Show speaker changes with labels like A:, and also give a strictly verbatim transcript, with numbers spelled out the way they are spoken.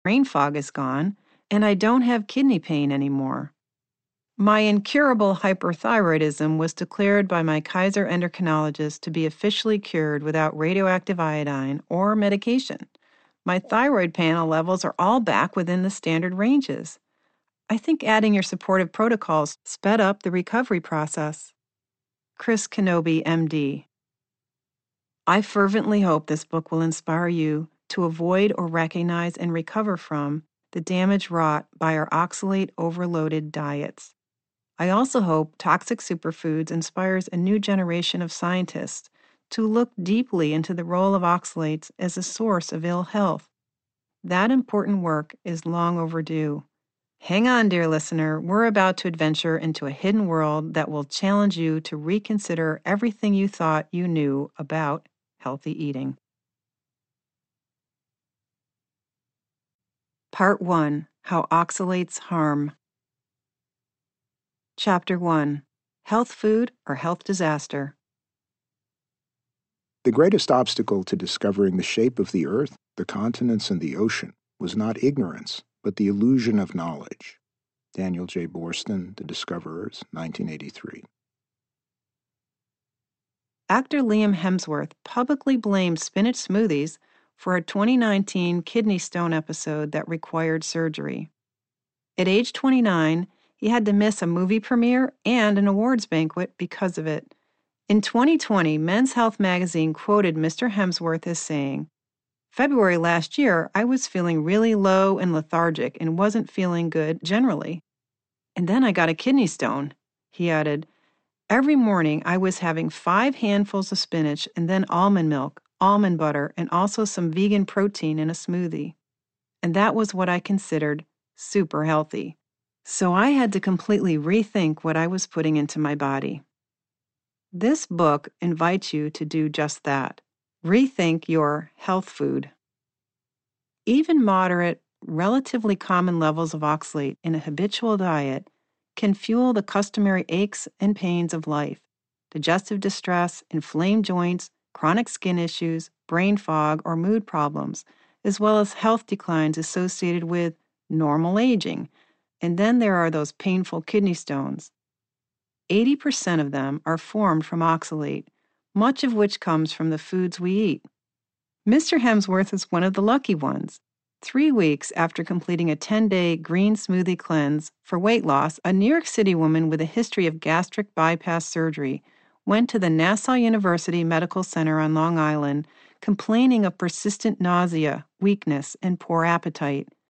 A: brain fog is gone, and I don't have kidney pain anymore. My incurable hyperthyroidism was declared by my Kaiser endocrinologist to be officially cured without radioactive iodine or medication. My thyroid panel levels are all back within the standard ranges. I think adding your supportive protocols sped up the recovery process. Chris Kenobi, M D. I fervently hope this book will inspire you to avoid or recognize and recover from the damage wrought by our oxalate overloaded diets. I also hope Toxic Superfoods inspires a new generation of scientists to look deeply into the role of oxalates as a source of ill health. That important work is long overdue. Hang on, dear listener, we're about to adventure into a hidden world that will challenge you to reconsider everything you thought you knew about healthy eating. Part one. How Oxalates Harm. Chapter one. Health Food or Health Disaster.
B: The greatest obstacle to discovering the shape of the earth, the continents, and the ocean was not ignorance, but the illusion of knowledge. Daniel J. Boorstin, The Discoverers, nineteen eighty-three.
A: Actor Liam Hemsworth publicly blamed spinach smoothies for a twenty nineteen kidney stone episode that required surgery. At age twenty-nine, he had to miss a movie premiere and an awards banquet because of it. In twenty twenty, Men's Health magazine quoted Mister Hemsworth as saying, "February last year, I was feeling really low and lethargic and wasn't feeling good generally. And then I got a kidney stone." He added, "Every morning I was having five handfuls of spinach and then almond milk, almond butter, and also some vegan protein in a smoothie. And that was what I considered super healthy. So I had to completely rethink what I was putting into my body." This book invites you to do just that. Rethink your health food. Even moderate, relatively common levels of oxalate in a habitual diet can fuel the customary aches and pains of life, digestive distress, inflamed joints, chronic skin issues, brain fog, or mood problems, as well as health declines associated with normal aging. And then there are those painful kidney stones. eighty percent of them are formed from oxalate, much of which comes from the foods we eat. Mister Hemsworth is one of the lucky ones. Three weeks after completing a ten-day green smoothie cleanse for weight loss, a New York City woman with a history of gastric bypass surgery went to the Nassau University Medical Center on Long Island complaining of persistent nausea, weakness, and poor appetite.